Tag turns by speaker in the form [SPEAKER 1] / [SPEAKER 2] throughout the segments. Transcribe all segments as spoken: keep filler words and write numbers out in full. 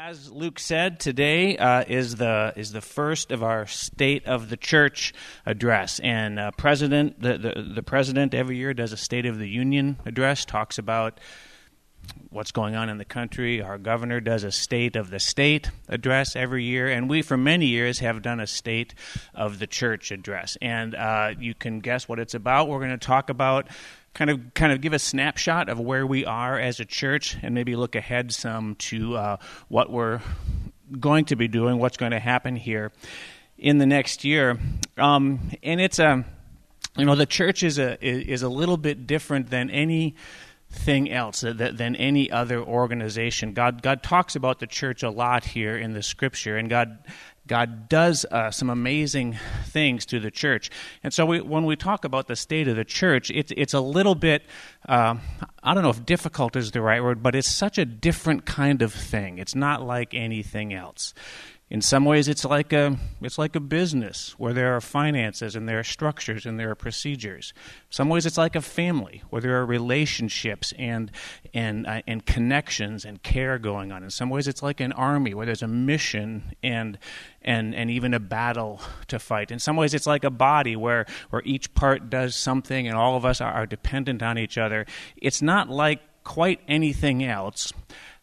[SPEAKER 1] As Luke said, today uh, is the is the first of our State of the Church address, and uh, president the, the the president every year does a State of the Union address, talks about what's going on in the country. Our governor does a State of the State address every year, and we for many years have done a State of the Church address. And uh, you can guess what it's about. We're going to talk about. Kind of, kind of give a snapshot of where we are as a church, and maybe look ahead some to uh, what we're going to be doing, what's going to happen here in the next year. Um, and it's a, you know, the church is a is a little bit different than anything else, than any other organization. God God talks about the church a lot here in the Scripture, and God. God does uh, some amazing things to the church. And so we, when we talk about the state of the church, it's it's a little bit, uh, I don't know if difficult is the right word, but it's such a different kind of thing. It's not like anything else. In some ways, it's like a it's like a business where there are finances and there are structures and there are procedures. In some ways, it's like a family where there are relationships and and uh, and connections and care going on. In some ways, it's like an army where there's a mission and and and even a battle to fight. In some ways, it's like a body where where each part does something and all of us are, are dependent on each other. It's not like quite anything else.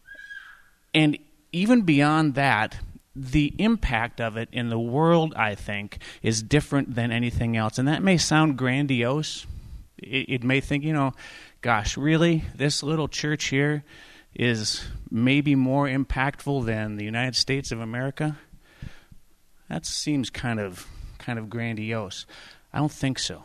[SPEAKER 1] And even beyond that, the impact of it in the world, I think, is different than anything else. And that may sound grandiose. It, it may think, you know, gosh, really? This little church here is maybe more impactful than the United States of America? That seems kind of kind of grandiose. I don't think so.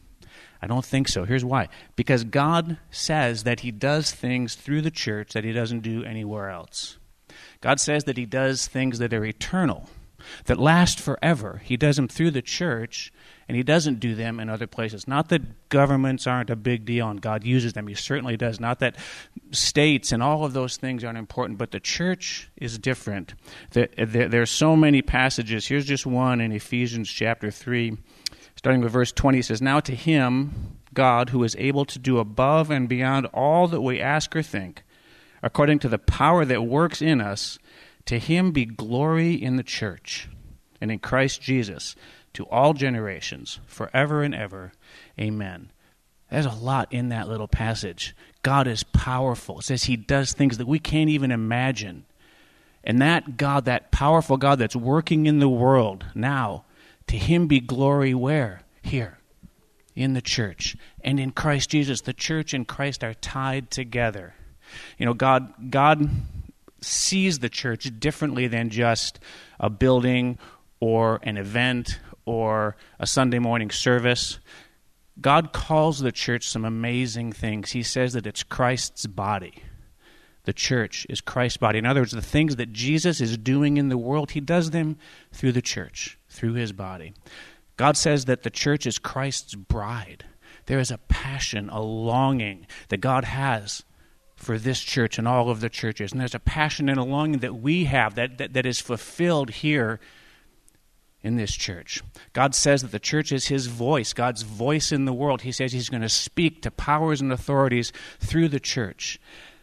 [SPEAKER 1] I don't think so. Here's why. Because God says that he does things through the church that he doesn't do anywhere else. God says that he does things that are eternal, that last forever. He does them through the church, and he doesn't do them in other places. Not that governments aren't a big deal, and God uses them. He certainly does. Not that states and all of those things aren't important, but the church is different. There, there, there are so many passages. Here's just one in Ephesians chapter three, starting with verse twenty. It says, "Now to him, God, who is able to do above and beyond all that we ask or think, according to the power that works in us, to him be glory in the church and in Christ Jesus to all generations, forever and ever. Amen." There's a lot in that little passage. God is powerful. It says he does things that we can't even imagine. And that God, that powerful God that's working in the world now, to him be glory where? Here, in the church. And in Christ Jesus, the church and Christ are tied together. You know, God God sees the church differently than just a building or an event or a Sunday morning service. God calls the church some amazing things. He says that it's Christ's body. The church is Christ's body. In other words, the things that Jesus is doing in the world, he does them through the church, through his body. God says that the church is Christ's bride. There is a passion, a longing that God has for this church and all of the churches. And there's a passion and a longing that we have that, that, that is fulfilled here in this church. God says that the church is his voice, God's voice in the world. He says he's going to speak to powers and authorities through the church.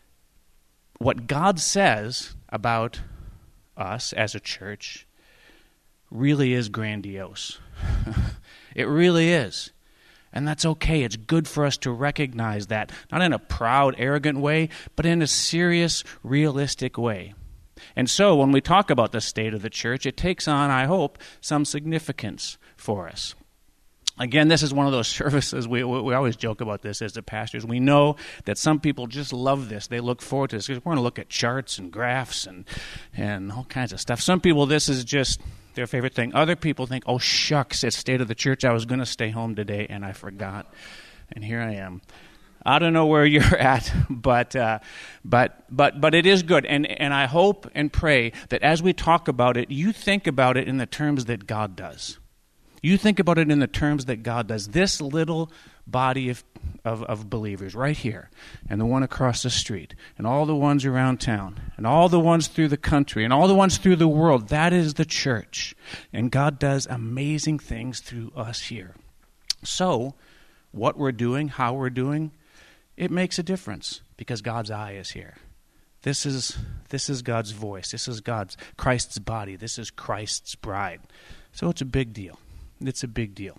[SPEAKER 1] What God says about us as a church really is grandiose. It really is. And that's okay. It's good for us to recognize that, not in a proud, arrogant way, but in a serious, realistic way. And so when we talk about the state of the church, it takes on, I hope, some significance for us. Again, this is one of those services, we we always joke about this as the pastors. We know that some people just love this. They look forward to this because we're going to look at charts and graphs and, and all kinds of stuff. Some people, this is just their favorite thing. Other people think, oh, shucks, it's state of the church. I was going to stay home today, and I forgot. And here I am. I don't know where you're at, but uh, but but but it is good. And, and I hope and pray that as we talk about it, you think about it in the terms that God does. You think about it in the terms that God does. This little body of, of, of believers right here, and the one across the street, and all the ones around town, and all the ones through the country, and all the ones through the world, that is the church. And God does amazing things through us here. So, what we're doing, how we're doing, it makes a difference because God's eye is here. This is this is God's voice. This is God's Christ's body. This is Christ's bride. So it's a big deal. It's a big deal.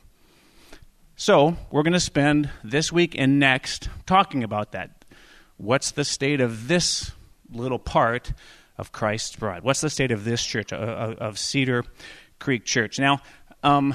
[SPEAKER 1] So we're going to spend this week and next talking about that. What's the state of this little part of Christ's bride? What's the state of this church, of, of Cedar Creek Church? Now, um,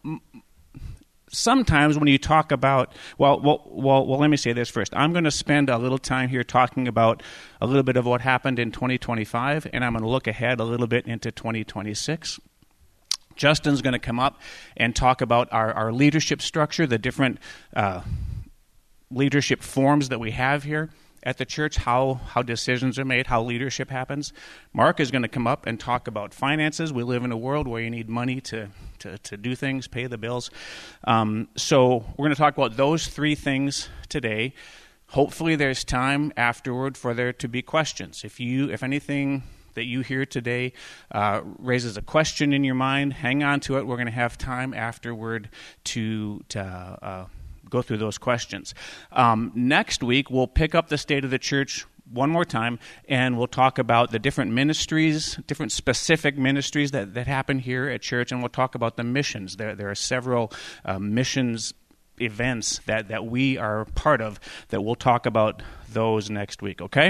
[SPEAKER 1] sometimes when you talk about, well, well, well, well, let me say this first. I'm going to spend a little time here talking about a little bit of what happened in twenty twenty-five, and I'm going to look ahead a little bit into twenty twenty-six. Justin's going to come up and talk about our, our leadership structure, the different uh, leadership forms that we have here at the church, how, how decisions are made, how leadership happens. Mark is going to come up and talk about finances. We live in a world where you need money to, to, to do things, pay the bills. Um, so we're going to talk about those three things today. Hopefully there's time afterward for there to be questions. If you, if anything that you hear today uh, raises a question in your mind, hang on to it. We're going to have time afterward to, to uh, go through those questions. Um, next week, we'll pick up the state of the church one more time, and we'll talk about the different ministries, different specific ministries that, that happen here at church, and we'll talk about the missions. There, there are several uh, missions events that, that we are part of that we'll talk about those next week, okay?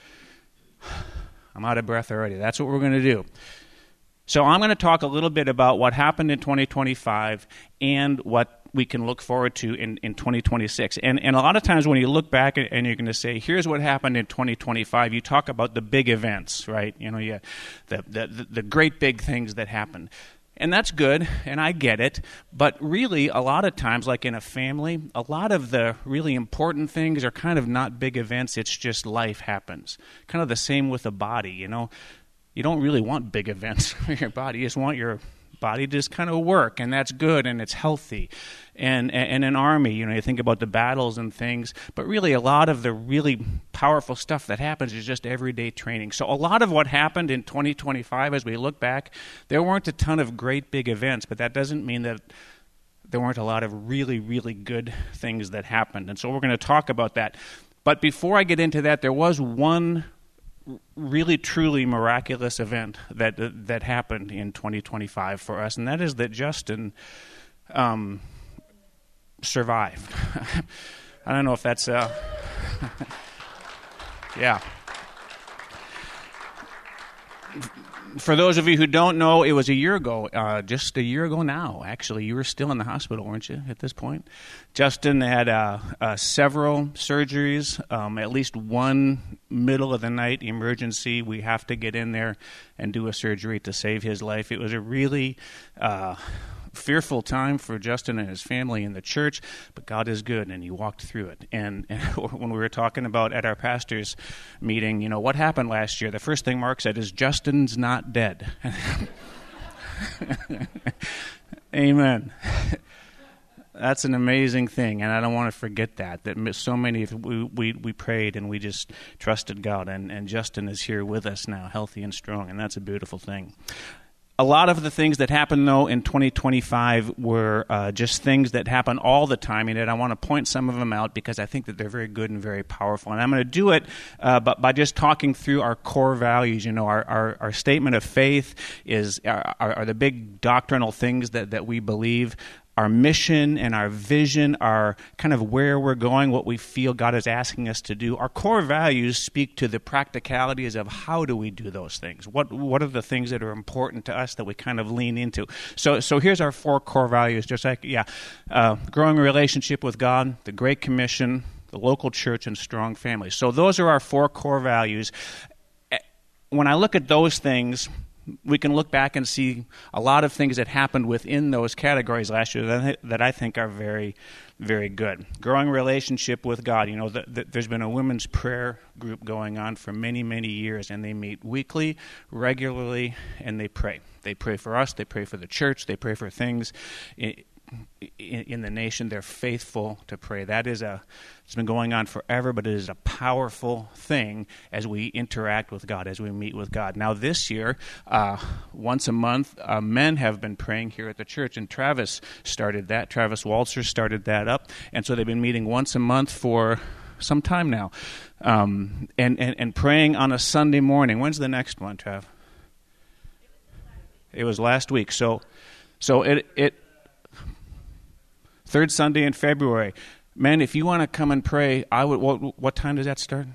[SPEAKER 1] I'm out of breath already. That's what we're going to do. So I'm going to talk a little bit about what happened in twenty twenty-five and what we can look forward to in, in twenty twenty-six. And and a lot of times when you look back and you're going to say, here's what happened in twenty twenty-five, you talk about the big events, right? You know, yeah, the, the, the great big things that happened. And that's good, and I get it, but really a lot of times, like in a family, a lot of the really important things are kind of not big events, it's just life happens. Kind of the same with a body, you know. You don't really want big events for your body, you just want your body to just kind of work, and that's good, and it's healthy. And, and an army, you know, you think about the battles and things, but really a lot of the really powerful stuff that happens is just everyday training. So a lot of what happened in twenty twenty-five, as we look back, there weren't a ton of great big events, but that doesn't mean that there weren't a lot of really, really good things that happened. And so we're going to talk about that. But before I get into that, there was one really truly miraculous event that that happened in twenty twenty-five for us, and that is that Justin um, survived. I don't know if that's uh, yeah. For those of you who don't know, it was a year ago, uh, just a year ago now, actually. You were still in the hospital, weren't you, at this point? Justin had uh, uh, several surgeries, um, at least one middle-of-the-night emergency. We have to get in there and do a surgery to save his life. It was a really uh, fearful time for Justin and his family in the church, but God is good, and he walked through it. And, and when we were talking about at our pastor's meeting, you know, what happened last year, the first thing Mark said is, Justin's not dead. Amen. That's an amazing thing, and I don't want to forget that, that so many, we, we, we prayed and we just trusted God, and, and Justin is here with us now, healthy and strong, and that's a beautiful thing. A lot of the things that happened, though, in twenty twenty-five were uh, just things that happen all the time, and I want to point some of them out because I think that they're very good and very powerful. And I'm going to do it uh, but by just talking through our core values. You know, our, our, our statement of faith is are, are the big doctrinal things that, that we believe. Our mission and our vision are kind of where we're going, what we feel God is asking us to do. Our core values speak to the practicalities of how do we do those things. What what are the things that are important to us that we kind of lean into? So so here's our four core values, just like, yeah, uh, growing a relationship with God, the Great Commission, the local church, and strong families. So those are our four core values. When I look at those things, we can look back and see a lot of things that happened within those categories last year that, that I think are very, very good. Growing relationship with God. You know, the, the, there's been a women's prayer group going on for many, many years, and they meet weekly, regularly, and they pray. They pray for us. They pray for the church. They pray for things in, in, in the nation. They're faithful to pray. That is a, it's been going on forever, but it is a powerful thing as we interact with God, as we meet with God. Now this year, uh, once a month, uh, men have been praying here at the church, and Travis started that. Travis Walzer started that up, and so they've been meeting once a month for some time now, um, and, and, and praying on a Sunday morning. When's the next one, Trav? It was last week. So, so it it third Sunday in February. Man, if you want to come and pray, I would. What, what time does that start?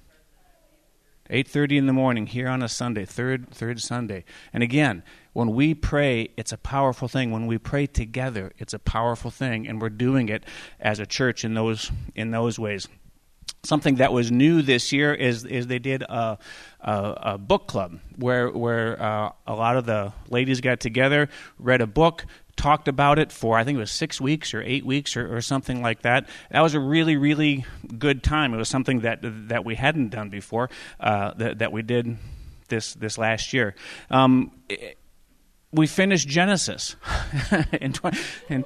[SPEAKER 1] eight thirty in the morning here on a Sunday, third third Sunday. And again, when we pray, it's a powerful thing. When we pray together, it's a powerful thing, and we're doing it as a church in those in those ways. Something that was new this year is is they did a, a, a book club where where uh, a lot of the ladies got together, read a book, talked about it for, I think it was six weeks or eight weeks or, or something like that. That was a really, really good time. It was something that that we hadn't done before, uh, that, that we did this this last year. Um, it, we finished Genesis, in tw- in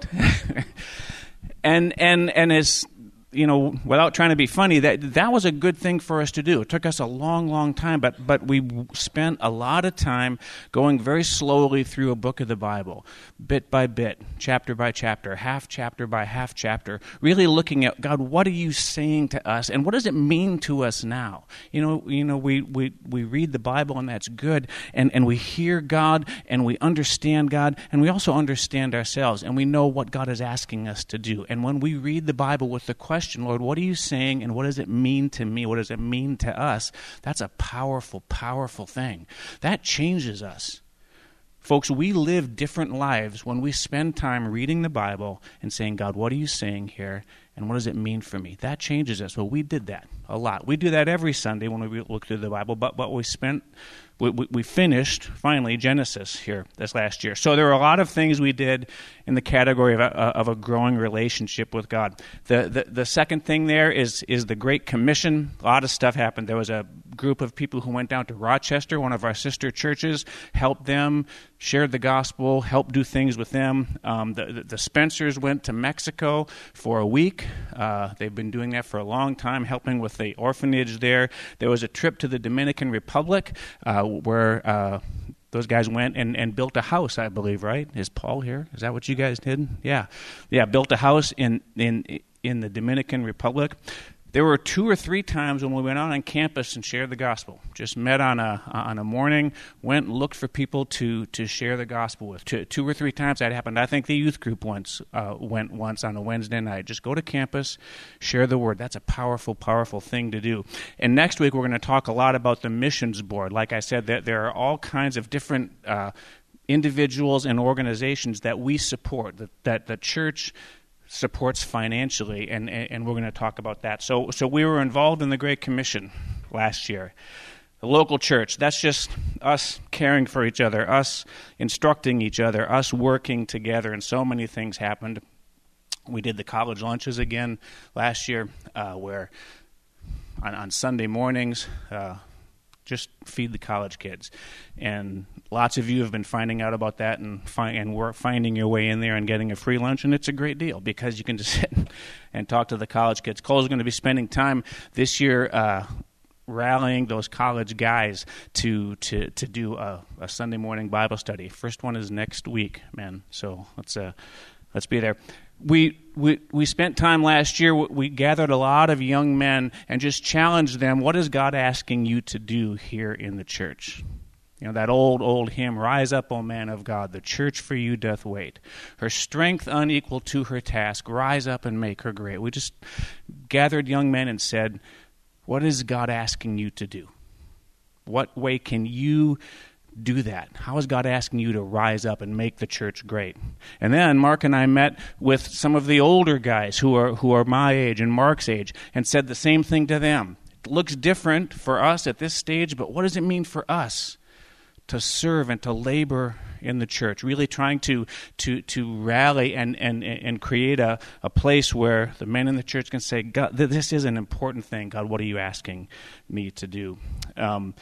[SPEAKER 1] and and and as you know, without trying to be funny, that that was a good thing for us to do. It took us a long, long time, but but we spent a lot of time going very slowly through a book of the Bible, bit by bit, chapter by chapter, half chapter by half chapter, really looking at, God, what are you saying to us, and what does it mean to us now? You know, you know, we we, we read the Bible, and that's good, and, and we hear God, and we understand God, and we also understand ourselves, and we know what God is asking us to do. And when we read the Bible with the question, Lord, what are you saying, and what does it mean to me? What does it mean to us? That's a powerful, powerful thing. That changes us. Folks, we live different lives when we spend time reading the Bible and saying, God, what are you saying here, and what does it mean for me? That changes us. Well, we did that a lot. We do that every Sunday when we look through the Bible, but, but we spent... We, we, we finished, finally, Genesis here this last year. So there were a lot of things we did in the category of a, of a growing relationship with God. The, the the second thing there is is the Great Commission. A lot of stuff happened. There was a group of people who went down to Rochester, one of our sister churches, helped them, shared the gospel, helped do things with them. Um, the, the, the Spencers went to Mexico for a week. Uh, they've been doing that for a long time, helping with the orphanage there. There was a trip to the Dominican Republic, uh, where uh, those guys went and, and built a house, I believe, right? Is Paul here? Is that what you guys did? Yeah. Yeah, built a house in, in, in the Dominican Republic. There were two or three times when we went out on campus and shared the gospel. Just met on a on a morning, went and looked for people to, to share the gospel with. Two, two or three times that happened. I think the youth group once uh, went once on a Wednesday night. Just go to campus, share the word. That's a powerful, powerful thing to do. And next week we're going to talk a lot about the missions board. Like I said, there, there are all kinds of different uh, individuals and organizations that we support, that, that the church supports financially, and, and we're going to talk about that. So so we were involved in the Great Commission last year. The local church, that's just us caring for each other, us instructing each other, us working together, and so many things happened. We did the college lunches again last year, uh, where on, on Sunday mornings, uh, just feed the college kids. And lots of you have been finding out about that and find, and we're finding your way in there and getting a free lunch, and it's a great deal because you can just sit and talk to the college kids. Cole's going to be spending time this year uh, rallying those college guys to to, to do a, a Sunday morning Bible study. First one is next week, man. So let's uh, let's be there. We, we we spent time last year, we gathered a lot of young men and just challenged them, what is God asking you to do here in the church? You know, that old, old hymn, Rise up, O man of God, the church for you doth wait. Her strength unequal to her task, rise up and make her great. We just gathered young men and said, what is God asking you to do? What way can you do that? How is God asking you to rise up and make the church great? And then Mark and I met with some of the older guys who are who are my age and Mark's age and said the same thing to them. It looks different for us at this stage, but what does it mean for us to serve and to labor in the church? Really trying to to to rally and and and create a, a place where the men in the church can say, God, this is an important thing. God, what are you asking me to do? Um,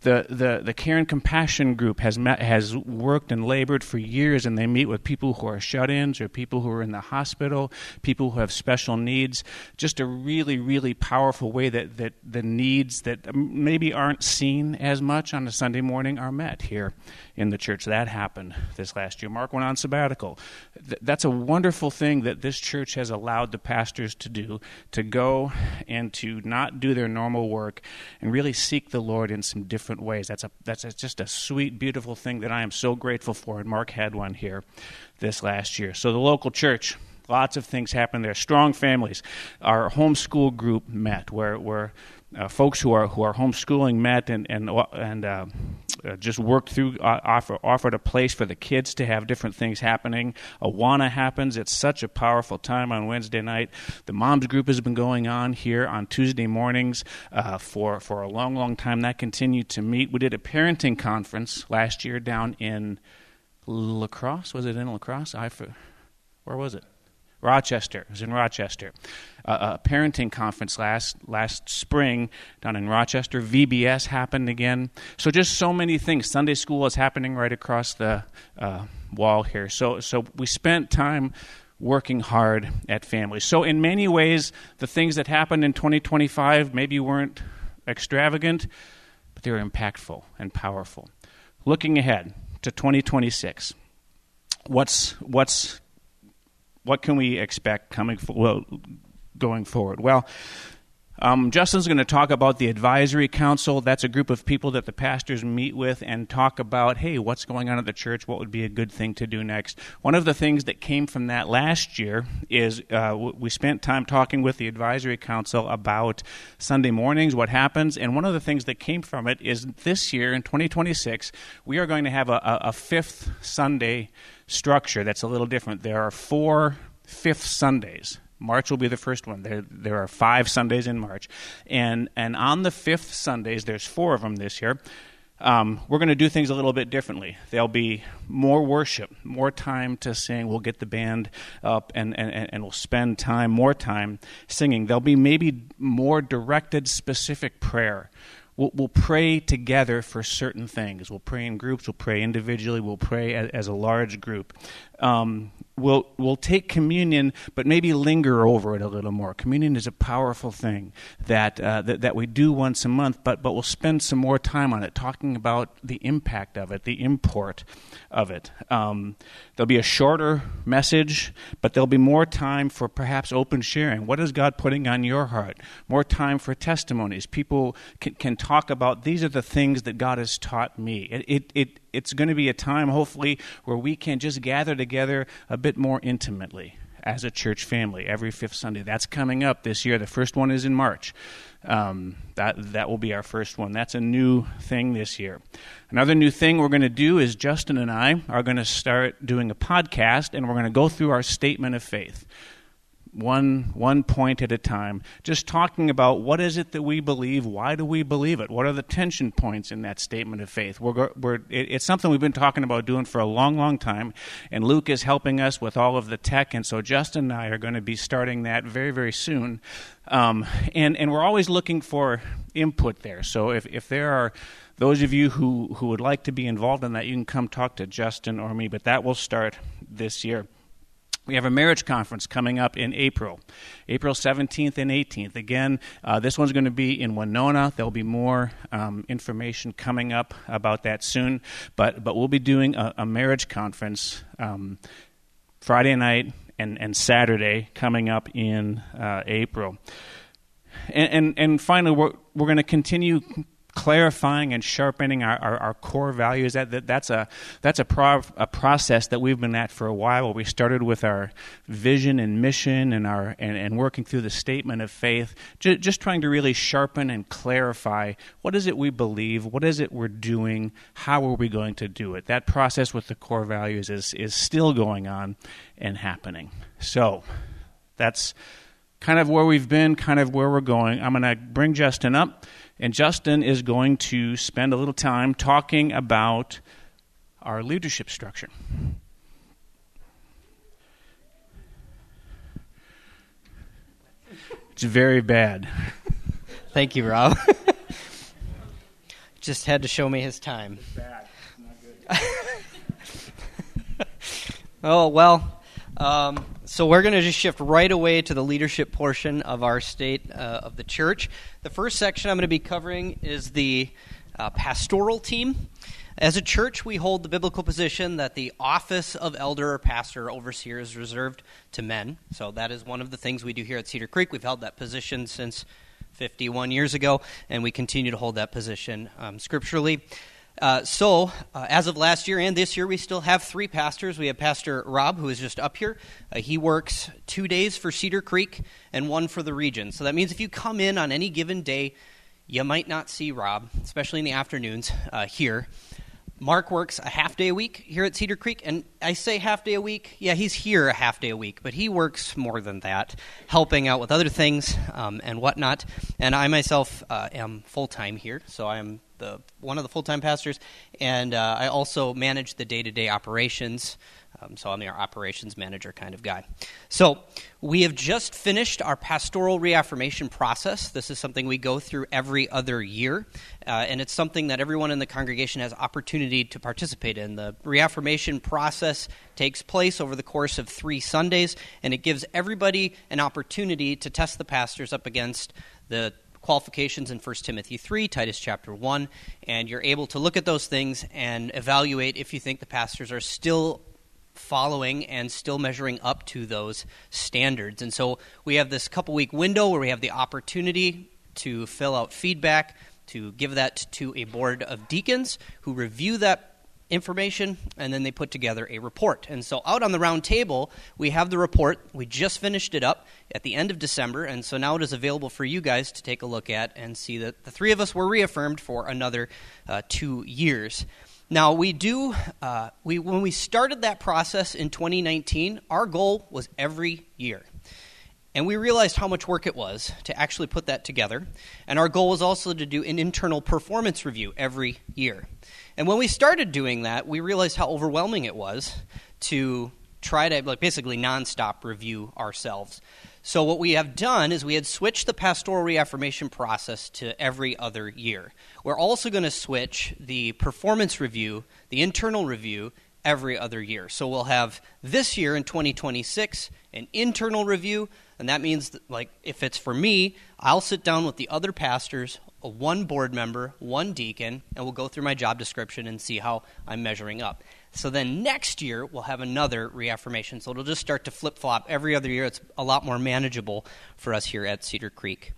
[SPEAKER 1] The, the the Care and Compassion group has met, has worked and labored for years, and they meet with people who are shut-ins or people who are in the hospital, people who have special needs. Just a really, really powerful way that, that the needs that maybe aren't seen as much on a Sunday morning are met here in the church. That happened this last year. Mark went on sabbatical. Th- that's a wonderful thing that this church has allowed the pastors to do, to go and to not do their normal work and really seek the Lord in some different ways. That's a that's a, just a sweet, beautiful thing that I am so grateful for, and Mark had one here this last year. So the local church, lots of things happen there. Strong families. Our homeschool group met, where where uh, folks who are who are homeschooling met and and and uh, uh, just worked through, uh, offer, offered a place for the kids to have different things happening. Awana happens. It's such a powerful time on Wednesday night. The moms group has been going on here on Tuesday mornings uh, for for a long, long time. That continued to meet. We did a parenting conference last year down in La Crosse. Was it in La Crosse? I where was it? Rochester. It was in Rochester. Uh, a parenting conference last last spring down in Rochester. V B S happened again. So just so many things. Sunday school is happening right across the uh, wall here. So so we spent time working hard at families. So in many ways, the things that happened in twenty twenty-five maybe weren't extravagant, but they were impactful and powerful. Looking ahead to twenty twenty-six, what's what's What can we expect coming for, well, going forward? Well, um, Justin's going to talk about the advisory council. That's a group of people that the pastors meet with and talk about, hey, what's going on at the church? What would be a good thing to do next? One of the things that came from that last year is uh, we spent time talking with the advisory council about Sunday mornings, what happens, and one of the things that came from it is this year, in twenty twenty-six, we are going to have a, a, a fifth Sunday structure that's a little different. There are four fifth Sundays. March will be the first one. There there are five Sundays in March. And and on the fifth Sundays, there's four of them this year, um, we're going to do things a little bit differently. There'll be more worship, more time to sing. We'll get the band up and, and, and we'll spend time, more time singing. There'll be maybe more directed, specific prayer. We'll, we'll pray together for certain things. We'll pray in groups. We'll pray individually. We'll pray as, as a large group. Um, we'll we'll take communion, but maybe linger over it a little more. Communion is a powerful thing that uh, that, that we do once a month, but but we'll spend some more time on it, talking about the impact of it, the import of it. Um, there'll be a shorter message, but there'll be more time for perhaps open sharing. What is God putting on your heart? More time for testimonies. People can, can talk about, these are the things that God has taught me. It it, it It's going to be a time, hopefully, where we can just gather together a bit more intimately as a church family every fifth Sunday. That's coming up this year. The first one is in March. Um, that that will be our first one. That's a new thing this year. Another new thing we're going to do is Justin and I are going to start doing a podcast, and we're going to go through our statement of faith. One one point at a time, just talking about what is it that we believe, why do we believe it, what are the tension points in that statement of faith. We're, we're it, it's something we've been talking about doing for a long, long time, and Luke is helping us with all of the tech, and so Justin and I are going to be starting that very, very soon, um, and, and we're always looking for input there, so if, if there are those of you who, who would like to be involved in that, you can come talk to Justin or me, but that will start this year. We have a marriage conference coming up in April, April seventeenth and eighteenth. Again, uh, this one's going to be in Winona. There'll be more um, information coming up about that soon, but but we'll be doing a, a marriage conference um, Friday night and, and Saturday coming up in uh, April. And, and and finally, we're we're going to continue clarifying and sharpening our, our, our core values. That, that that's a that's a, pro, a process that we've been at for a while. We started with our vision and mission and our and, and working through the statement of faith, just, just trying to really sharpen and clarify what is it we believe, what is it we're doing, how are we going to do it. That process with the core values is is still going on and happening. So that's kind of where we've been, kind of where we're going. I'm going to bring Justin up. And Justin is going to spend a little time talking about our leadership structure. It's very bad.
[SPEAKER 2] Thank you, Rob. just had to show me his time.
[SPEAKER 1] It's bad. It's not good.
[SPEAKER 2] Oh, well, um, so we're going to just shift right away to the leadership portion of our state uh, of the church. The first section I'm going to be covering is the uh, pastoral team. As a church, we hold the biblical position that the office of elder or pastor or overseer is reserved to men. So that is one of the things we do here at Cedar Creek. We've held that position since fifty-one years ago, and we continue to hold that position um, scripturally. Uh, so, uh, as of last year and this year, we still have three pastors. We have Pastor Rob, who is just up here. Uh, he works two days for Cedar Creek and one for the region. So that means if you come in on any given day, you might not see Rob, especially in the afternoons uh, here. Mark works a half day a week here at Cedar Creek, and I say half day a week, yeah, he's here a half day a week, but he works more than that, helping out with other things um, and whatnot. And I myself uh, am full-time here, so I am the one of the full-time pastors, and uh, I also manage the day-to-day operations. Um, so I'm our operations manager kind of guy. So we have just finished our pastoral reaffirmation process. This is something we go through every other year, uh, and it's something that everyone in the congregation has opportunity to participate in. The reaffirmation process takes place over the course of three Sundays, and it gives everybody an opportunity to test the pastors up against the qualifications in First Timothy three, Titus chapter one, and you're able to look at those things and evaluate if you think the pastors are still following and still measuring up to those standards. And so we have this couple week window where we have the opportunity to fill out feedback, to give that to a board of deacons who review that information, and then they put together a report. And so out on the round table, we have the report. We just finished it up at the end of December, and so now it is available for you guys to take a look at and see that the three of us were reaffirmed for another uh, two years. Now, we do, uh, we when we started that process in twenty nineteen, our goal was every year. And we realized how much work it was to actually put that together. And our goal was also to do an internal performance review every year. And when we started doing that, we realized how overwhelming it was to try to like basically nonstop review ourselves. So what we have done is we had switched the pastoral reaffirmation process to every other year. We're also going to switch the performance review, the internal review, every other year. So we'll have this year in twenty twenty-six an internal review, and that means that, like if it's for me, I'll sit down with the other pastors, one board member, one deacon, and we'll go through my job description and see how I'm measuring up. So then next year, we'll have another reaffirmation. So it'll just start to flip-flop every other year. It's a lot more manageable for us here at Cedar Creek.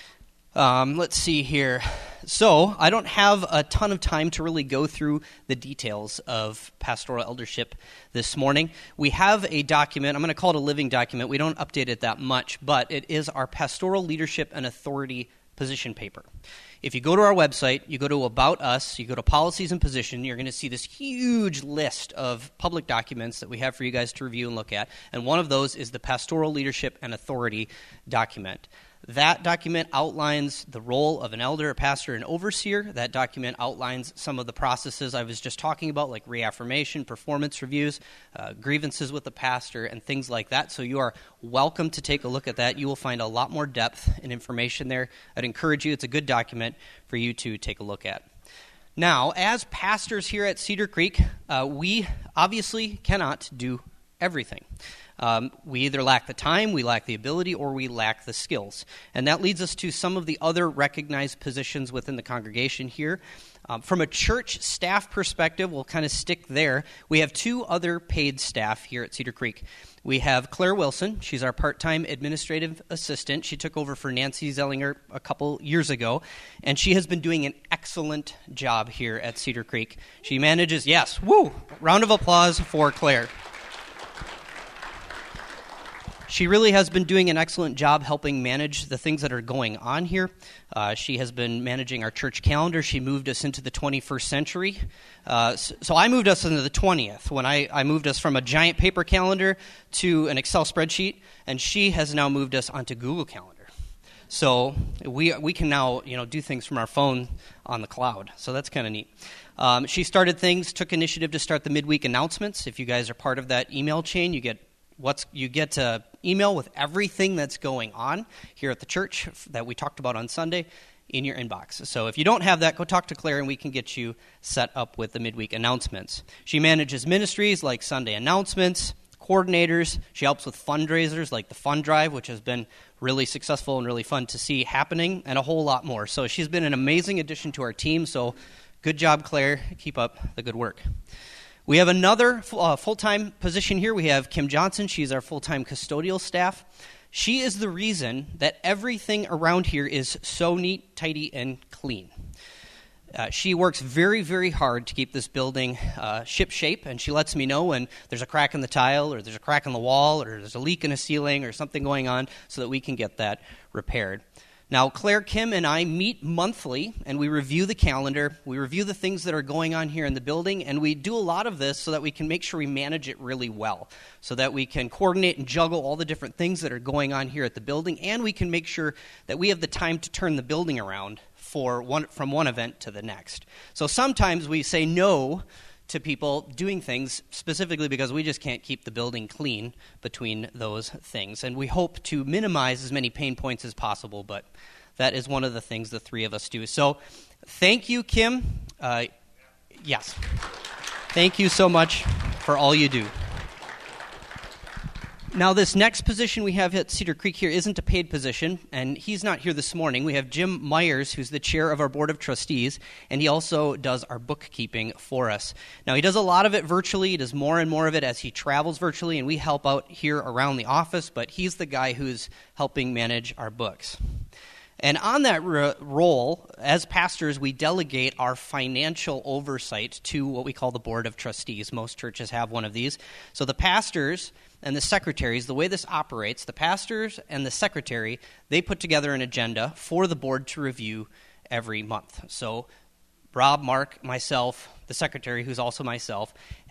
[SPEAKER 2] Um, let's see here. So I don't have a ton of time to really go through the details of pastoral eldership this morning. We have a document. I'm going to call it a living document. We don't update it that much, but it is our pastoral leadership and authority position paper. If you go to our website, you go to About Us, you go to Policies and Position, you're going to see this huge list of public documents that we have for you guys to review and look at, and one of those is the Pastoral Leadership and Authority document. That document outlines the role of an elder, a pastor, and overseer. That document outlines some of the processes I was just talking about, like reaffirmation, performance reviews, uh, grievances with the pastor, and things like that. So you are welcome to take a look at that. You will find a lot more depth and information there. I'd encourage you. It's a good document for you to take a look at. Now, as pastors here at Cedar Creek, uh, we obviously cannot do everything. Um, we either lack the time, we lack the ability, or we lack the skills. And that leads us to some of the other recognized positions within the congregation here. Um, from a church staff perspective, we'll kind of stick there. We have two other paid staff here at Cedar Creek. We have Claire Wilson. She's our part-time administrative assistant. She took over for Nancy Zellinger a couple years ago, and she has been doing an excellent job here at Cedar Creek. She manages, yes, woo, round of applause for Claire. She really has been doing an excellent job helping manage the things that are going on here. Uh, she has been managing our church calendar. She moved us into the twenty-first century. Uh, so, so I moved us into the twentieth when I, I moved us from a giant paper calendar to an Excel spreadsheet, and she has now moved us onto Google Calendar. So we we can now you know do things from our phone on the cloud. So that's kind of neat. Um, she started things, took initiative to start the midweek announcements. If you guys are part of that email chain, you get What's you get an email with everything that's going on here at the church that we talked about on Sunday. in your inbox. So if you don't have that, go talk to Claire and we can get you set up with the midweek announcements. She manages ministries like Sunday announcements, coordinators. She helps with fundraisers like the Fund Drive, which has been really successful and really fun to see happening, and a whole lot more. So she's been an amazing addition to our team. So good job, Claire. Keep up the good work. We have another uh, full-time position here. We have Kim Johnson. She's our full-time custodial staff. She is the reason that everything around here is so neat, tidy, and clean. Uh, she works very, very hard to keep this building uh, ship-shape, and she lets me know when there's a crack in the tile or there's a crack in the wall or there's a leak in a ceiling or something going on so that we can get that repaired. Now, Claire, Kim, and I meet monthly, and we review the calendar. We review the things that are going on here in the building, and we do a lot of this so that we can make sure we manage it really well, so that we can coordinate and juggle all the different things that are going on here at the building, and we can make sure that we have the time to turn the building around for one, from one event to the next. So sometimes we say no to people doing things specifically because we just can't keep the building clean between those things. And we hope to minimize as many pain points as possible, but that is one of the things the three of us do. So thank you, Kim. Uh, yes. Thank you so much for all you do. Now, this next position we have at Cedar Creek here isn't a paid position, and he's not here this morning. We have Jim Myers, who's the chair of our Board of Trustees, and he also does our bookkeeping for us. Now, he does a lot of it virtually. He does more and more of it as he travels virtually, and we help out here around the office, but he's the guy who's helping manage our books. And on that r- role, as pastors, we delegate our financial oversight to what we call the Board of Trustees. Most churches have one of these. So the pastors and the secretaries, the way this operates, the pastors and the secretary, they put together an agenda for the board to review every month. So Rob, Mark, myself, the secretary, who's also myself,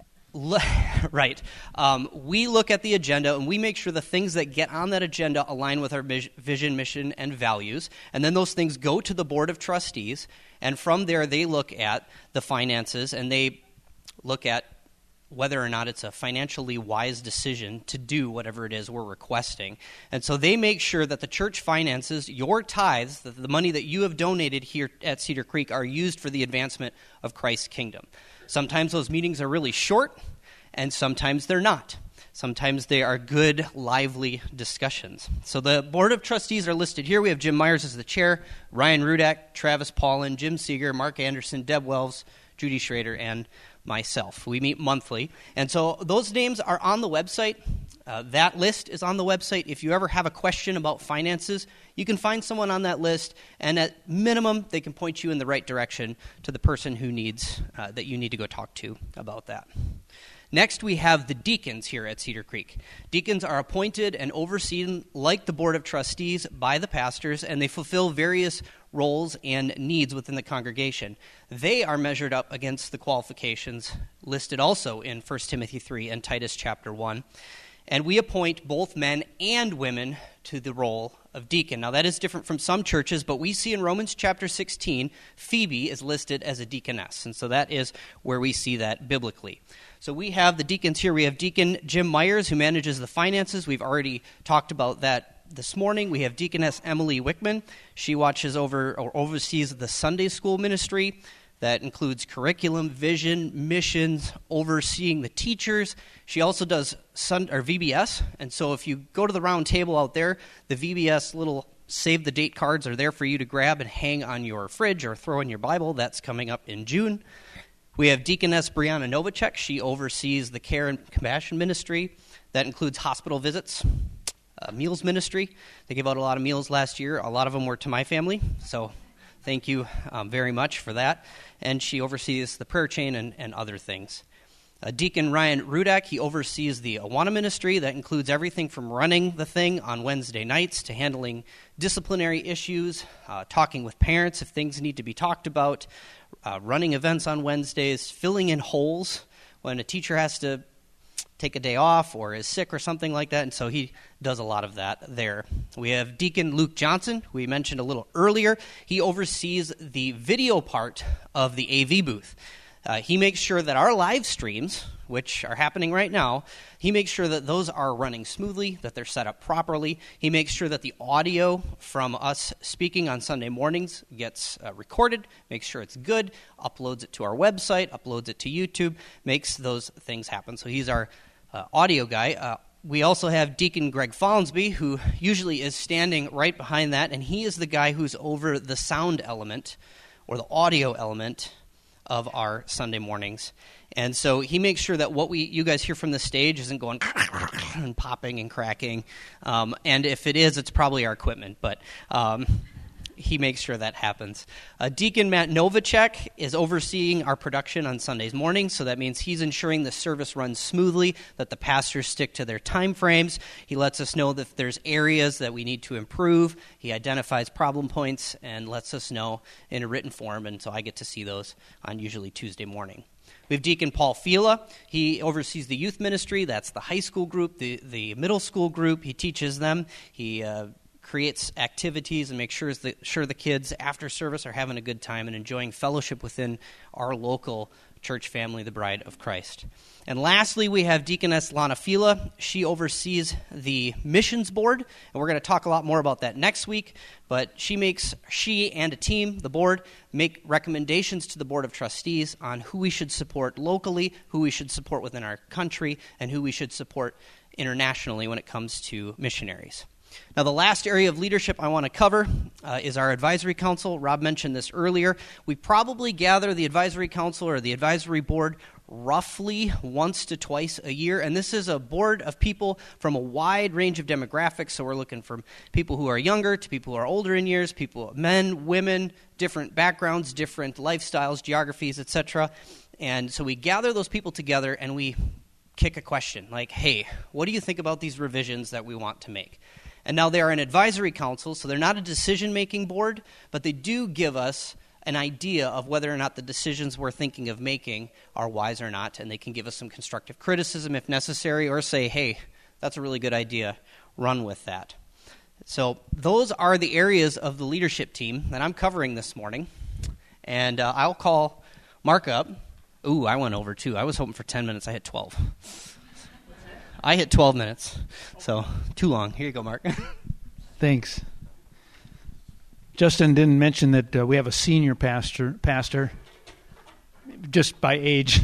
[SPEAKER 2] right. Um, we look at the agenda and we make sure the things that get on that agenda align with our vision, mission, and values. And then those things go to the Board of Trustees. And from there, they look at the finances and they look at whether or not it's a financially wise decision to do whatever it is we're requesting. And so they make sure that the church finances, your tithes, that the money that you have donated here at Cedar Creek are used for the advancement of Christ's kingdom. Sometimes those meetings are really short, and sometimes they're not. Sometimes they are good, lively discussions. So the Board of Trustees are listed here. We have Jim Myers as the chair, Ryan Rudak, Travis Paulin, Jim Seeger, Mark Anderson, Deb Wells, Judy Schrader, and myself. We meet monthly. And so those names are on the website. Uh, that list is on the website. If you ever have a question about finances, you can find someone on that list, and at minimum, they can point you in the right direction to the person who needs uh, that you need to go talk to about that. Next, we have the deacons here at Cedar Creek. Deacons are appointed and overseen, like the Board of Trustees, by the pastors, and they fulfill various roles and needs within the congregation. They are measured up against the qualifications listed also in First Timothy three and Titus chapter one. And we appoint both men and women to the role of deacon. Now, that is different from some churches, but we see in Romans chapter sixteen, Phoebe is listed as a deaconess. And so that is where we see that biblically. So we have the deacons here. We have Deacon Jim Myers, who manages the finances. We've already talked about that this morning. We have Deaconess Emily Wickman. She watches over or oversees the Sunday school ministry. That includes curriculum, vision, missions, overseeing the teachers. She also does sun, or V B S. And so if you go to the round table out there, the V B S little save the date cards are there for you to grab and hang on your fridge or throw in your Bible. That's coming up in June. We have Deaconess Brianna Novacek. She oversees the care and compassion ministry. That includes hospital visits, uh, meals ministry. They gave out a lot of meals last year. A lot of them were to my family. So thank you um, very much for that. And she oversees the prayer chain and, and other things. Uh, Deacon Ryan Rudak, he oversees the Awana ministry. That includes everything from running the thing on Wednesday nights to handling disciplinary issues, uh, talking with parents if things need to be talked about, uh, running events on Wednesdays, filling in holes when a teacher has to take a day off or is sick or something like that, and so he does a lot of that there. We have Deacon Luke Johnson, who we mentioned a little earlier. He oversees the video part of the A V booth. Uh, he makes sure that our live streams which are happening right now, he makes sure that those are running smoothly, that they're set up properly. He makes sure that the audio from us speaking on Sunday mornings gets uh, recorded, makes sure it's good, uploads it to our website, uploads it to YouTube, makes those things happen. So he's our uh, audio guy. Uh, we also have Deacon Greg Follansby, who usually is standing right behind that, and he is the guy who's over the sound element or the audio element of our Sunday mornings. And so he makes sure that what we you guys hear from the stage isn't going and popping and cracking. Um, and if it is, it's probably our equipment. But um, he makes sure that happens. Uh, Deacon Matt Novacek is overseeing our production on Sundays mornings. So that means he's ensuring the service runs smoothly, that the pastors stick to their time frames. He lets us know that if there's areas that we need to improve. He identifies problem points and lets us know in a written form. And so I get to see those on usually Tuesday morning. We have Deacon Paul Fila. He oversees the youth ministry. That's the high school group, the, the middle school group. He teaches them. He uh, creates activities and makes sure the, sure the kids after service are having a good time and enjoying fellowship within our local church family, the Bride of Christ. And lastly, we have Deaconess Lana Fila. She oversees the missions board, and we're going to talk a lot more about that next week, but she makes, she and a team, the board, make recommendations to the Board of Trustees on who we should support locally, who we should support within our country, and who we should support internationally when it comes to missionaries. Now, the last area of leadership I want to cover uh, is our advisory council. Rob mentioned this earlier. We probably gather the advisory council or the advisory board roughly once to twice a year, and this is a board of people from a wide range of demographics. So we're looking from people who are younger to people who are older in years, people, men, women, different backgrounds, different lifestyles, geographies, et cetera. And so we gather those people together and we kick a question like, hey, what do you think about these revisions that we want to make? And now they are an advisory council, so they're not a decision-making board, but they do give us an idea of whether or not the decisions we're thinking of making are wise or not, and they can give us some constructive criticism if necessary, or say, hey, that's a really good idea, run with that. So those are the areas of the leadership team that I'm covering this morning, and uh, I'll call Mark up. Ooh, I went over too. I was hoping for ten minutes. I hit twelve. I hit twelve minutes, so too long. Here you go, Mark.
[SPEAKER 3] Thanks. Justin didn't mention that uh, we have a senior pastor, pastor, just by age.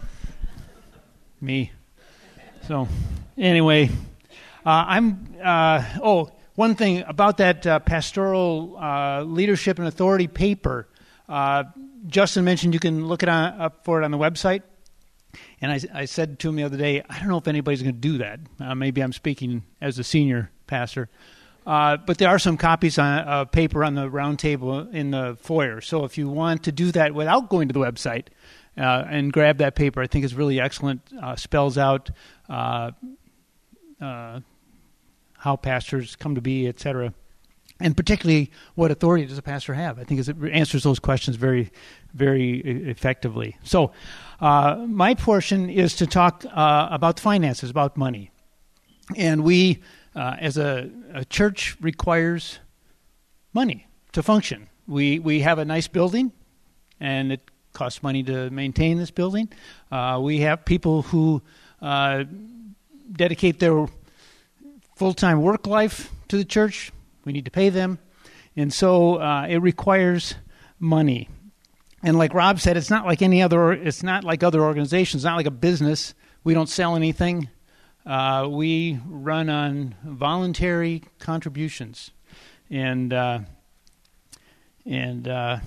[SPEAKER 3] Me. So, anyway, uh, I'm. Uh, oh, one thing about that uh, pastoral uh, leadership and authority paper. Uh, Justin mentioned you can look it on, up for it on the website. And I, I said to him the other day, I don't know if anybody's going to do that. Uh, maybe I'm speaking as a senior pastor. Uh, but there are some copies on uh, paper on the round table in the foyer. So if you want to do that without going to the website uh, and grab that paper, I think it's really excellent. Uh, spells out uh, uh, how pastors come to be, et cetera. And particularly, what authority does a pastor have? I think it answers those questions very, very effectively. So uh, my portion is to talk uh, about finances, about money. And we, uh, as a, a church, requires money to function. We we have a nice building, and it costs money to maintain this building. Uh, we have people who uh, dedicate their full-time work life to the church. We need to pay them. And so uh, it requires money. And like Rob said, it's not like any other, it's not like other organizations. It's not like a business. We don't sell anything. Uh, we run on voluntary contributions. And uh, and uh,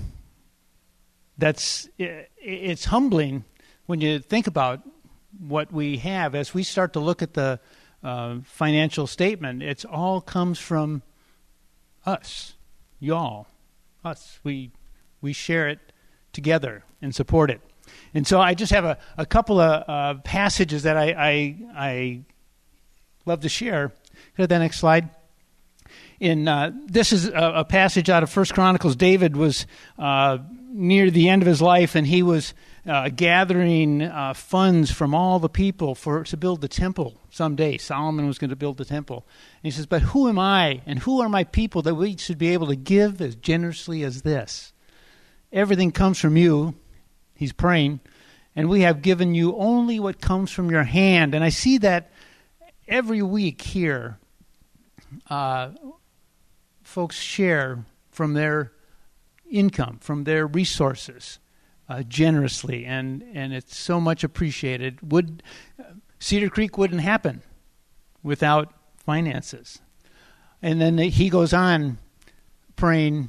[SPEAKER 3] that's, it, it's humbling when you think about what we have. As we start to look at the uh, financial statement, it all comes from us, y'all, us. We we share it together and support it. And so I just have a, a couple of uh, passages that I, I I love to share. Go to the next slide. In uh, this is a, a passage out of First Chronicles. David was uh, near the end of his life, and he was uh, gathering uh, funds from all the people for to build the temple someday. Solomon was going to build the temple. And he says, but who am I and who are my people that we should be able to give as generously as this? Everything comes from you. He's praying. and we have given you only what comes from your hand. And I see that every week here, uh, folks share from their income, from their resources, uh, generously, and, and it's so much appreciated. Would uh, Cedar Creek wouldn't happen without finances. And then he goes on praying,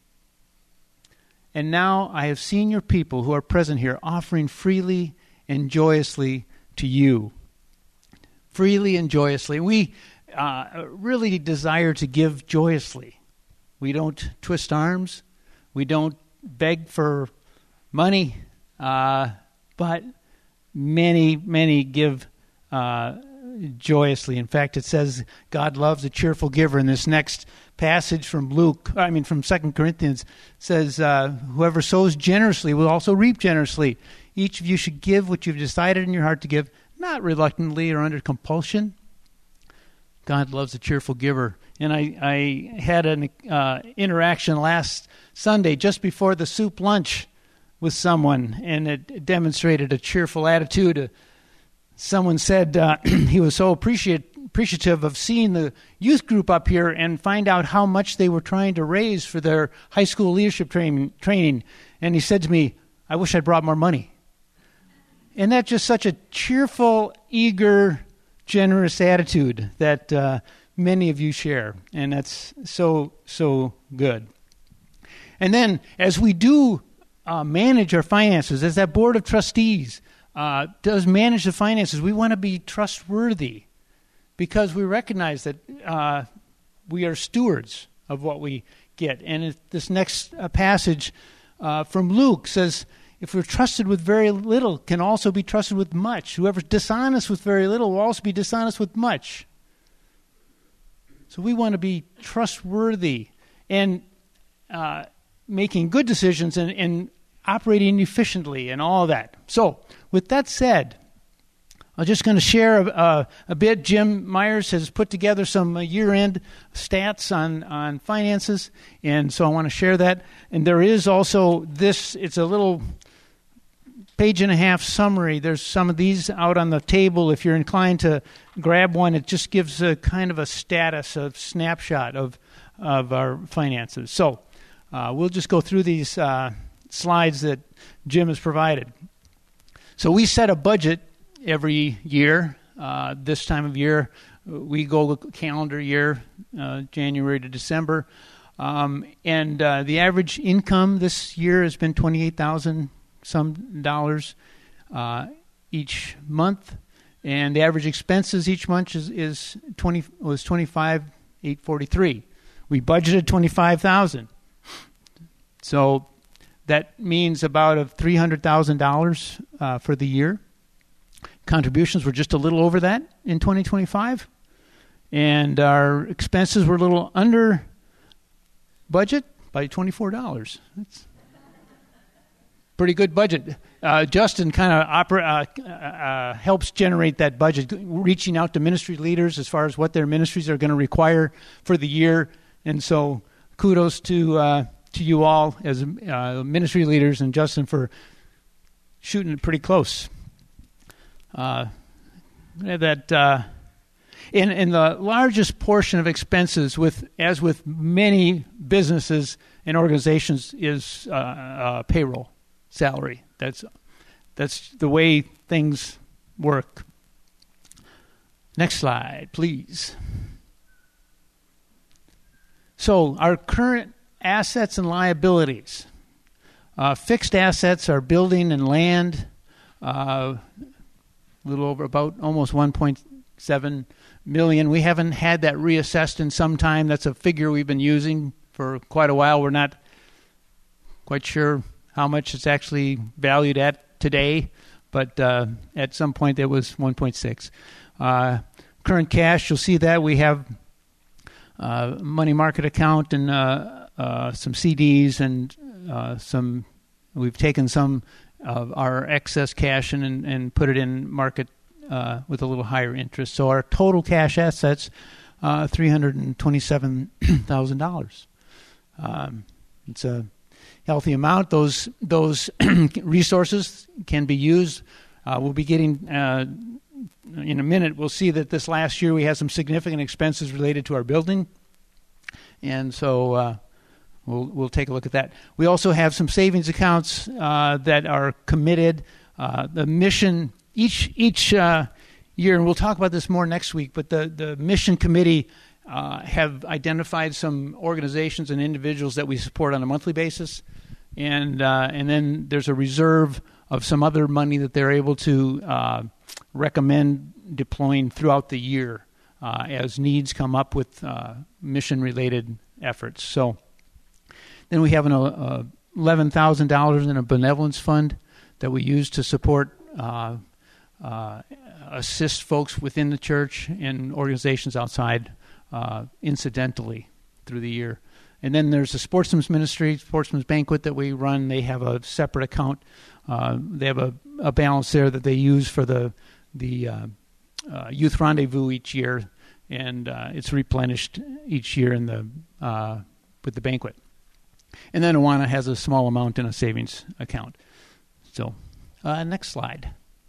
[SPEAKER 3] and now I have seen your people who are present here offering freely and joyously to you. Freely and joyously. We uh, really desire to give joyously. We don't twist arms. We don't beg for money. Uh, but many, many give uh, joyously. In fact, it says God loves a cheerful giver. In this next passage from Luke, I mean from Second Corinthians, says, uh, whoever sows generously will also reap generously. Each of you should give what you've decided in your heart to give, not reluctantly or under compulsion. God loves a cheerful giver. And I, I had an uh, interaction last Sunday just before the soup lunch with someone, and it demonstrated a cheerful attitude. Uh, someone said uh, he was so appreciate, appreciative of seeing the youth group up here and find out how much they were trying to raise for their high school leadership training. training. And he said to me, I wish I'd brought more money. And that's just such a cheerful, eager, generous attitude that uh, many of you share. And that's so, so good. And then as we do uh, manage our finances, as that board of trustees uh, does manage the finances, we want to be trustworthy because we recognize that uh, we are stewards of what we get. And it, this next uh, passage uh, from Luke says, if we're trusted with very little, can also be trusted with much. Whoever's dishonest with very little will also be dishonest with much. So we want to be trustworthy and uh, making good decisions and, and operating efficiently and all that. So with that said, I'm just going to share a, a, a bit. Jim Myers has put together some year-end stats on, on finances, and so I want to share that. And there is also this, it's a little page and a half summary. There's some of these out on the table. If you're inclined to grab one, it just gives a kind of a status, a snapshot of, of our finances. So uh, we'll just go through these uh, slides that Jim has provided. So we set a budget every year. Uh, this time of year, we go calendar year, uh, January to December. Um, and uh, the average income this year has been twenty-eight thousand some dollars uh, each month. And the average expenses each month is, is twenty was twenty-five thousand eight hundred forty-three. We budgeted twenty-five thousand. So that means about a three hundred thousand dollars uh, for the year. Contributions were just a little over that in twenty twenty-five. And our expenses were a little under budget by twenty-four dollars. That's pretty good budget. Uh, Justin kind of opera, uh, uh, helps generate that budget, reaching out to ministry leaders as far as what their ministries are going to require for the year. And so kudos to uh, to you all as uh, ministry leaders and Justin for shooting it pretty close. Uh, that uh, in in the largest portion of expenses, with as with many businesses and organizations, is uh, uh, payroll, salary. That's that's the way things work. Next slide, please. So our current assets and liabilities. Uh, fixed assets are building and land. Uh, A little over about almost one point seven million. We haven't had that reassessed in some time. That's a figure we've been using for quite a while. We're not quite sure how much it's actually valued at today, but uh, at some point it was one point six. Uh, current cash, you'll see that we have uh, money market account and uh, uh, some C Ds and uh, some. We've taken some of our excess cash and, and, and put it in market uh, with a little higher interest. So our total cash assets, uh, three hundred twenty-seven thousand dollars. Um, it's a healthy amount. Those those resources can be used. Uh, we'll be getting, uh, in a minute, we'll see that this last year we had some significant expenses related to our building. And so uh, we'll we'll take a look at that. We also have some savings accounts uh, that are committed. Uh, the mission, each each uh, year, and we'll talk about this more next week, but the, the mission committee uh, have identified some organizations and individuals that we support on a monthly basis. And uh, and then there's a reserve of some other money that they're able to uh, recommend deploying throughout the year uh, as needs come up with uh, mission-related efforts. So then we have an uh, eleven thousand dollars in a benevolence fund that we use to support, uh, uh, assist folks within the church and organizations outside uh, incidentally through the year. And then there's a sportsman's ministry, sportsman's banquet that we run. They have a separate account. Uh, they have a, a balance there that they use for the the uh, uh, youth rendezvous each year, and uh, it's replenished each year in the uh, with the banquet. And then Awana has a small amount in a savings account. So, uh, next slide.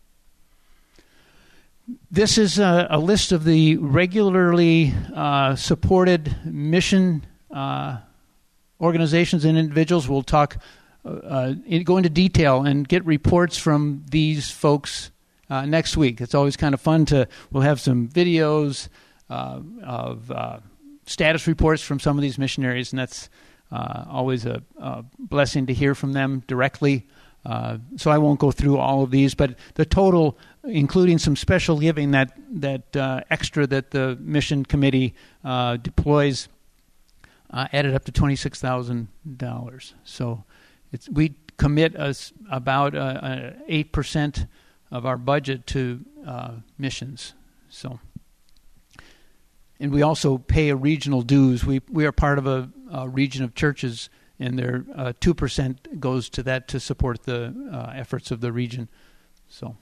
[SPEAKER 3] This is a, a list of the regularly uh, supported mission Uh, organizations and individuals. We'll talk, uh, in, go into detail and get reports from these folks uh, next week. It's always kind of fun to, we'll have some videos uh, of uh, status reports from some of these missionaries, and that's uh, always a, a blessing to hear from them directly. Uh, so I won't go through all of these, but the total, including some special giving, that, that uh, extra that the mission committee uh, deploys, Uh, added up to twenty-six thousand dollars. So it's, we commit us about uh, uh, eight percent of our budget to uh, missions. So, and we also pay a regional dues. We we are part of a, a region of churches, and their uh, two percent goes to that to support the uh, efforts of the region. So,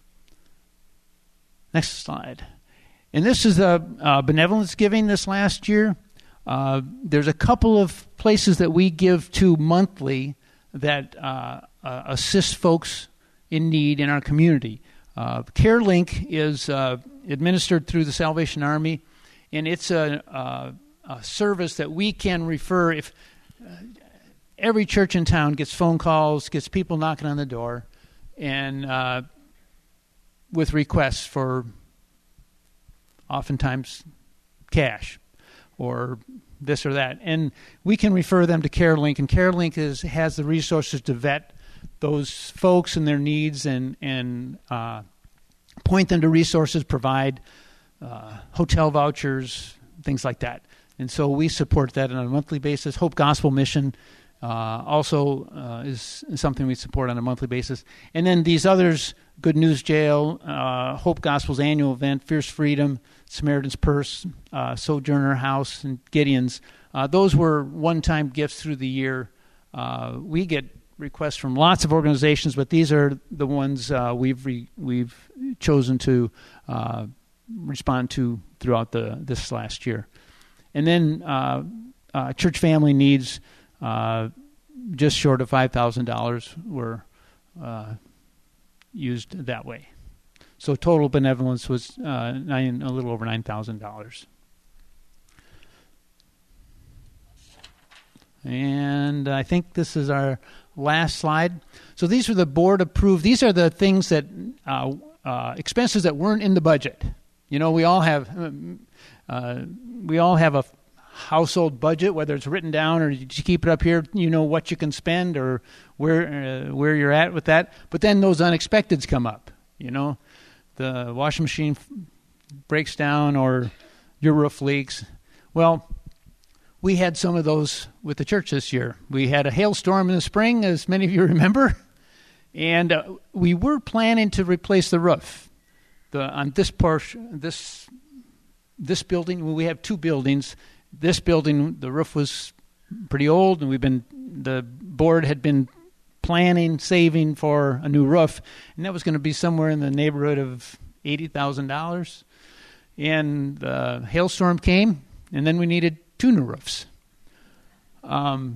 [SPEAKER 3] next slide. And this is a uh, benevolence giving this last year. Uh, there's a couple of places that we give to monthly that uh, uh, assist folks in need in our community. Uh, CareLink is uh, administered through the Salvation Army, and it's a, a, a service that we can refer if uh, every church in town gets phone calls, gets people knocking on the door, and uh, with requests for oftentimes cash or this or that. And we can refer them to CareLink, and CareLink is, has the resources to vet those folks and their needs and, and uh, point them to resources, provide uh, hotel vouchers, things like that. And so we support that on a monthly basis. Hope Gospel Mission uh, also uh, is something we support on a monthly basis. And then these others, Good News Jail, uh, Hope Gospel's annual event, Fierce Freedom, Samaritan's Purse, uh, Sojourner House, and Gideon's. Uh, those were one-time gifts through the year. Uh, we get requests from lots of organizations, but these are the ones uh, we've re- we've chosen to uh, respond to throughout the this last year. And then uh, uh, church family needs, uh, just short of five thousand dollars were uh, used that way. So total benevolence was uh, nine, a little over nine thousand dollars. And I think this is our last slide. So these are the board approved. These are the things that, uh, uh, expenses that weren't in the budget. You know, we all have, uh, we all have a household budget, whether it's written down or you keep it up here, you know what you can spend or where, uh, where you're at with that. But then those unexpecteds come up, you know. The washing machine breaks down or your roof leaks. Well, we had some of those with the church this year. We had a hailstorm in the spring, as many of you remember, and uh, we were planning to replace the roof. The, on this portion, this this building, we have two buildings. This building, the roof was pretty old, and we've been the board had been planning, saving for a new roof, and that was going to be somewhere in the neighborhood of eighty thousand dollars. And the hailstorm came, and then we needed two new roofs. Um,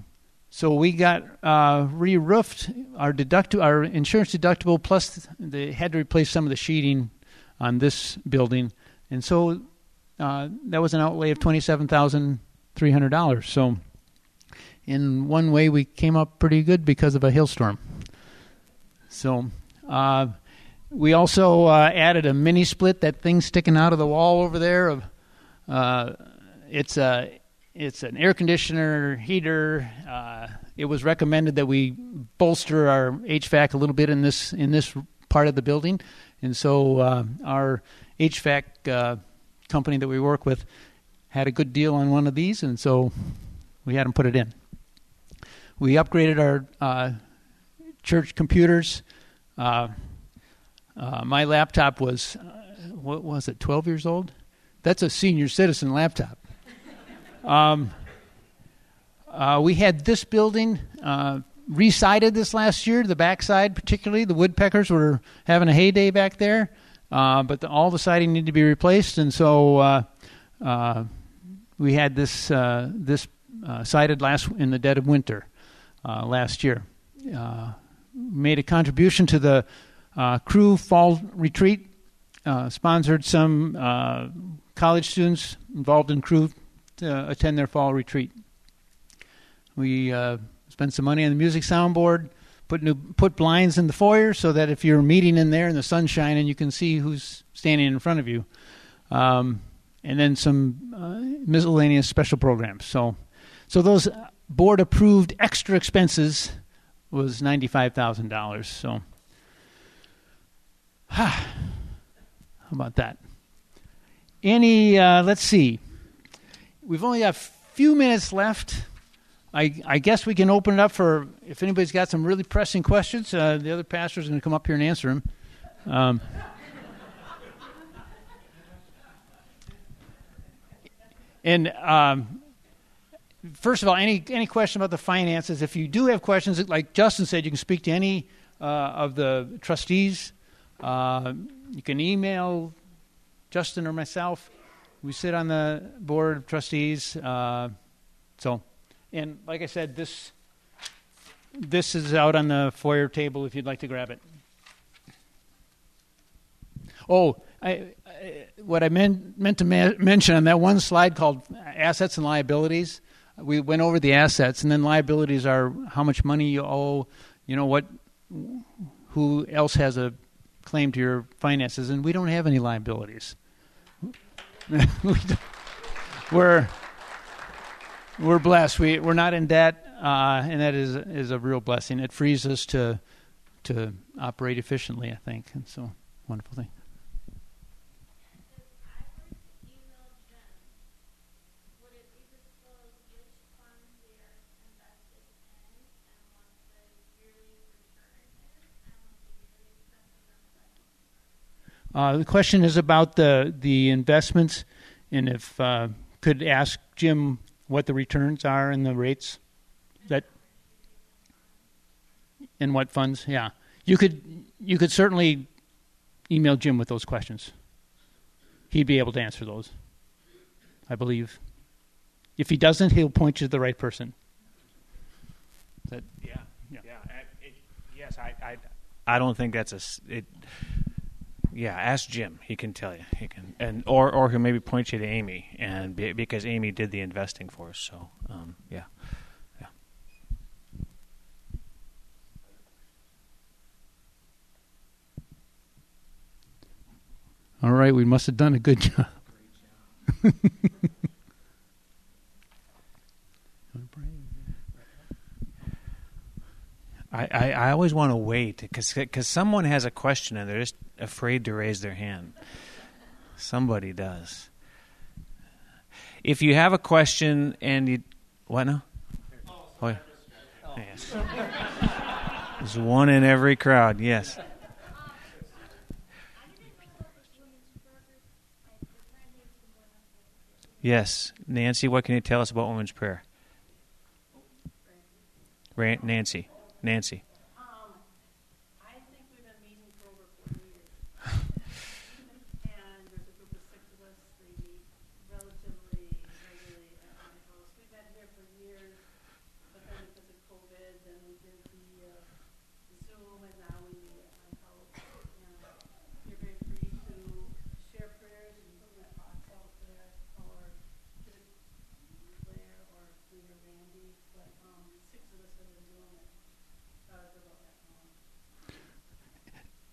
[SPEAKER 3] So we got uh, re-roofed. Our deduct- our insurance deductible plus they had to replace some of the sheeting on this building, and so uh, that was an outlay of twenty-seven thousand three hundred dollars. So in one way, we came up pretty good because of a hailstorm. So uh, we also uh, added a mini split. That thing sticking out of the wall over there. Uh, it's a It's an air conditioner, heater. Uh, it was recommended that we bolster our H V A C a little bit in this in this part of the building, and so uh, our H V A C uh, company that we work with had a good deal on one of these, and so we had them put it in. We upgraded our uh, church computers. Uh, uh, my laptop was, uh, what was it, twelve years old? That's a senior citizen laptop. Um, uh, we had this building uh, re-sided this last year, the backside particularly. The woodpeckers were having a heyday back there, uh, but the, all the siding needed to be replaced, and so uh, uh, we had this uh, this uh, sided last in the dead of winter uh, last year. Uh, made a contribution to the uh, Cru Fall Retreat, uh, sponsored some uh, college students involved in Cru to attend their fall retreat. We uh, spent some money on the music soundboard, put new, put blinds in the foyer so that if you're meeting in there in the sunshine and you can see who's standing in front of you. Um, and then some uh, miscellaneous special programs. So, so those board-approved extra expenses was ninety-five thousand dollars. So, how about that? Any, uh, let's see. We've only got a few minutes left. I, I guess we can open it up for, if anybody's got some really pressing questions, uh, the other pastor's going to come up here and answer them. Um, and um, first of all, any any question about the finances, if you do have questions, like Justin said, you can speak to any uh, of the trustees. Uh, you can email Justin or myself. We sit on the board of trustees. Uh, so, and like I said, this this is out on the foyer table if you'd like to grab it. Oh, I, I, what I meant meant to ma- mention on that one slide called assets and liabilities, we went over the assets, and then liabilities are how much money you owe, you know, what, who else has a claim to your finances, and we don't have any liabilities. we're we're blessed. We we're not in debt, uh, and that is is a real blessing. It frees us to to operate efficiently, I think, and so wonderful thing. Uh, the question is about the the investments, and if uh, could ask Jim what the returns are and the rates that and what funds. Yeah, you could you could certainly email Jim with those questions. He'd be able to answer those, I believe. If he doesn't, he'll point you to the right person. That
[SPEAKER 1] yeah yeah, yeah I, it, yes I, I I don't think that's a it. Yeah, ask Jim. He can tell you. He can, and or or he'll maybe point you to Amy, and be, because Amy did the investing for us. So, um, yeah, yeah.
[SPEAKER 3] All right, we must have done a good job.
[SPEAKER 1] I, I, I always want to wait because because someone has a question and they're just afraid to raise their hand. Somebody does. If you have a question and you... What now? Oh, yes. There's one in every crowd, yes. Yes. Nancy, what can you tell us about women's prayer? Ran- Nancy. Nancy.
[SPEAKER 4] Um, I think we've been meeting for over forty years. And there's a group of six of us. They meet relatively regularly at my house. We've been here for years, but then because of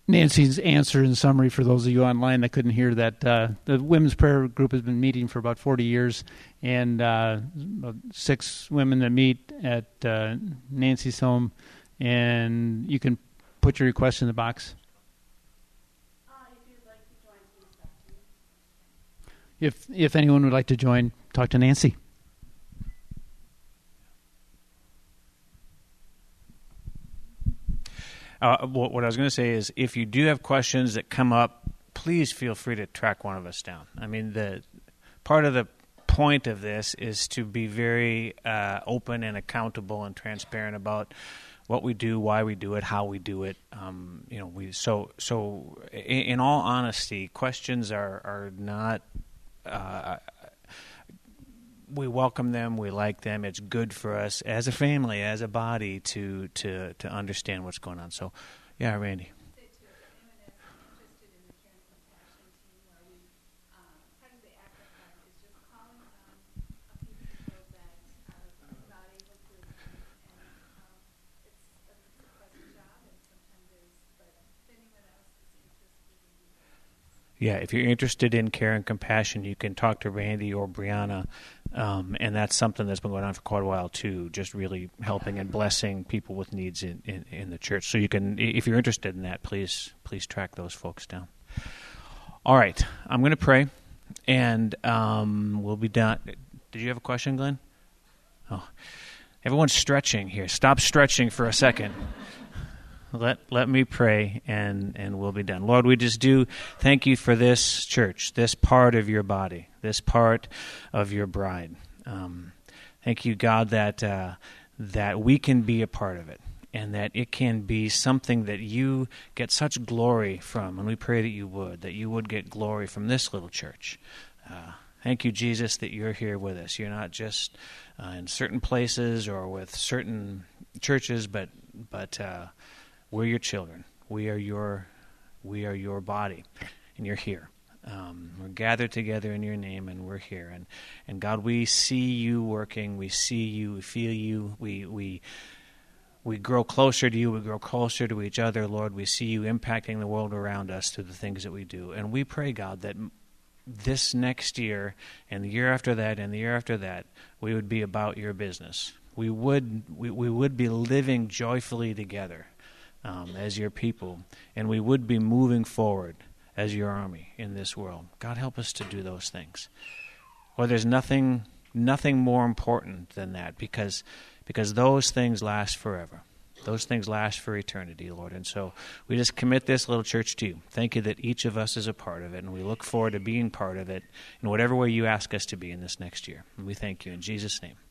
[SPEAKER 3] Nancy's answer in summary for those of you online that couldn't hear that. Uh, the women's prayer group has been meeting for about forty years, and uh, about six women that meet at uh, Nancy's home, and you can put your request in the box.
[SPEAKER 4] Uh, if you'd like to join, please talk to me.
[SPEAKER 3] If if anyone would like to join, talk to Nancy.
[SPEAKER 1] Uh, what what I was going to say is, if you do have questions that come up, please feel free to track one of us down. I mean, the part of the point of this is to be very uh, open and accountable and transparent about what we do, why we do it, how we do it. Um, you know, we so so. In, in all honesty, questions are are not. Uh, we welcome them. We like them. It's good for us as a family, as a body, to to to understand what's going on. So, yeah, Randy. Yeah, if you're interested in care and compassion, you can talk to Randy or Brianna, um, and that's something that's been going on for quite a while too, just really helping and blessing people with needs in, in, in the church. So you can, if you're interested in that, please please track those folks down. All right, I'm going to pray, and um, we'll be done. Did you have a question, Glenn? Oh, everyone's stretching here. Stop stretching for a second. Let let me pray, and, and we'll be done. Lord, we just do thank you for this church, this part of your body, this part of your bride. Um, thank you, God, that uh, that we can be a part of it, and that it can be something that you get such glory from. And we pray that you would, that you would get glory from this little church. Uh, thank you, Jesus, that you're here with us. You're not just uh, in certain places or with certain churches, but but. Uh, We're your children. We are your, we are your body, and you're here. Um, we're gathered together in your name, and we're here. And, and God, we see you working. We see you. We feel you. We we we grow closer to you. We grow closer to each other, Lord. We see you impacting the world around us through the things that we do. And we pray, God, that this next year and the year after that and the year after that, we would be about your business. We would we, we would be living joyfully together. Um, as your people, and we would be moving forward as your army in this world. God, help us to do those things. Well, there's nothing nothing more important than that, because because those things last forever. Those things last for eternity, Lord. And so we just commit this little church to you. Thank you that each of us is a part of it, and we look forward to being part of it in whatever way you ask us to be in this next year. And we thank you in Jesus' name.